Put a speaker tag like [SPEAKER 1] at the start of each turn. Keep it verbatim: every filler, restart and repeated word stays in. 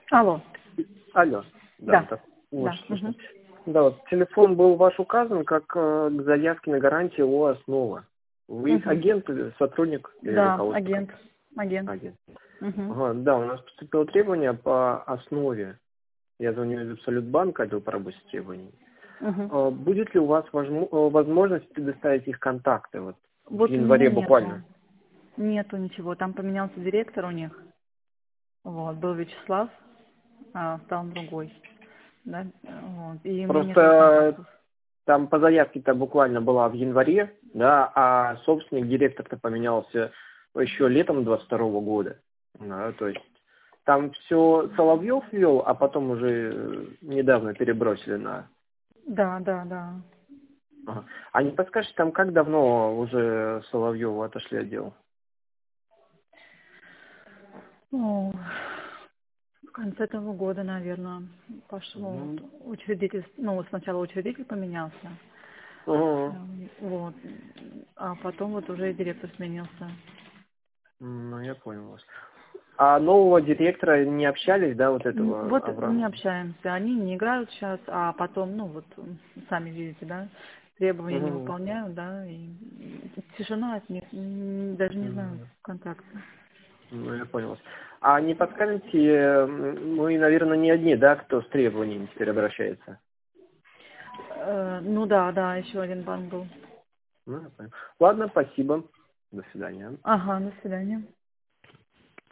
[SPEAKER 1] Алло.
[SPEAKER 2] Алло. Да,
[SPEAKER 1] Да.
[SPEAKER 2] так,
[SPEAKER 1] Да.
[SPEAKER 2] лучше
[SPEAKER 1] Мгм.
[SPEAKER 2] слышно. Да, вот телефон был ваш указан как э, к заявке на гарантию у основы. Вы
[SPEAKER 1] Мгм.
[SPEAKER 2] агент или сотрудник или
[SPEAKER 1] Да,
[SPEAKER 2] руководство
[SPEAKER 1] агент.
[SPEAKER 2] компании?
[SPEAKER 1] Агент.
[SPEAKER 2] Агент.
[SPEAKER 1] Мгм.
[SPEAKER 2] Ага, да, у нас поступило требование по основе. Я звоню из Абсолютбанка, отдел по работе с требованиями.
[SPEAKER 1] Мгм.
[SPEAKER 2] А будет ли у вас возмо- э, возможность предоставить их контакты вот в
[SPEAKER 1] Вот у меня
[SPEAKER 2] январе
[SPEAKER 1] нету.
[SPEAKER 2] буквально?
[SPEAKER 1] Нету ничего. Там поменялся директор у них. Вот. Был Вячеслав, а стал другой. Да? Вот. И у меня
[SPEAKER 2] Просто
[SPEAKER 1] нету их
[SPEAKER 2] э,
[SPEAKER 1] контактов.
[SPEAKER 2] там по заявке-то буквально была в январе, да, а собственник, директор-то поменялся еще летом двадцать второго года. Да, то есть там все Соловьев вел, а потом уже э, недавно перебросили на...
[SPEAKER 1] Да, да, да.
[SPEAKER 2] Ага. А не подскажете, там как давно уже Соловьеву отошли от дела?
[SPEAKER 1] Ну, в конце этого года, наверное, пошло.
[SPEAKER 2] Ну,
[SPEAKER 1] Вот учредитель, ну, сначала учредитель поменялся,
[SPEAKER 2] ага.
[SPEAKER 1] эм, вот, а потом вот уже и директор сменился.
[SPEAKER 2] Ну, я понял вас. А нового директора не общались, да, вот
[SPEAKER 1] М,
[SPEAKER 2] этого
[SPEAKER 1] Вот не
[SPEAKER 2] Аврамова?
[SPEAKER 1] общаемся, они не играют сейчас, а потом, ну вот, м, сами видите, да, требования не
[SPEAKER 2] Угу.
[SPEAKER 1] выполняют, да, и и тишина от них, м, даже не знаю контакта.
[SPEAKER 2] Ну, я понял вас. А не подскажете, э, мы, наверное, не одни, да, кто с требованиями теперь обращается?
[SPEAKER 1] Э, Ну да, да, еще один банк был.
[SPEAKER 2] Ну, я понял. Ладно, спасибо. До свидания.
[SPEAKER 1] Ага, до свидания.